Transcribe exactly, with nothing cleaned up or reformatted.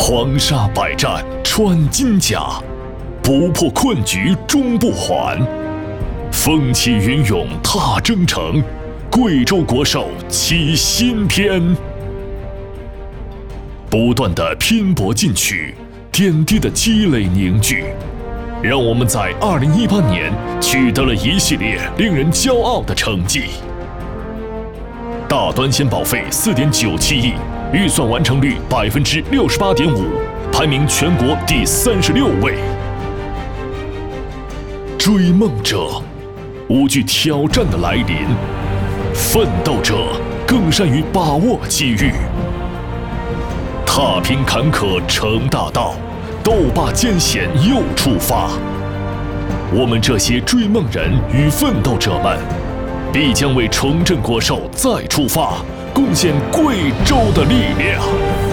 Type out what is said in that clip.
黄沙百战穿金甲，不破困局终不还。风起云涌踏征程，贵州国手起新篇。不断的拼搏进取，点滴的积累凝聚，让我们在二零一八年取得了一系列令人骄傲的成绩。大端纤保费四点九七亿，预算完成率百分之六十八点五，排名全国第三十六位。追梦者无惧挑战的来临，奋斗者更善于把握机遇。踏平坎坷成大道，斗罢艰险又出发。我们这些追梦人与奋斗者们，必将为重振国手再出发，贡献贵州的力量。